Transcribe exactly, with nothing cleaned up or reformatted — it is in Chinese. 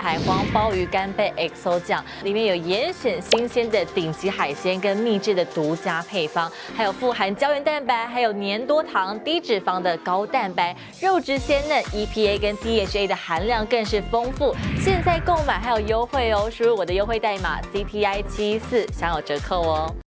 海皇鲍鱼干贝 X O 酱，里面有严选新鲜的顶级海鲜跟秘制的独家配方，还有富含胶原蛋白，还有粘多糖、低脂肪的高蛋白，肉质鲜嫩 ，E P A 跟 D H A 的含量更是丰富。现在购买还有优惠哦，输入我的优惠代码 C T I 七四享有折扣哦。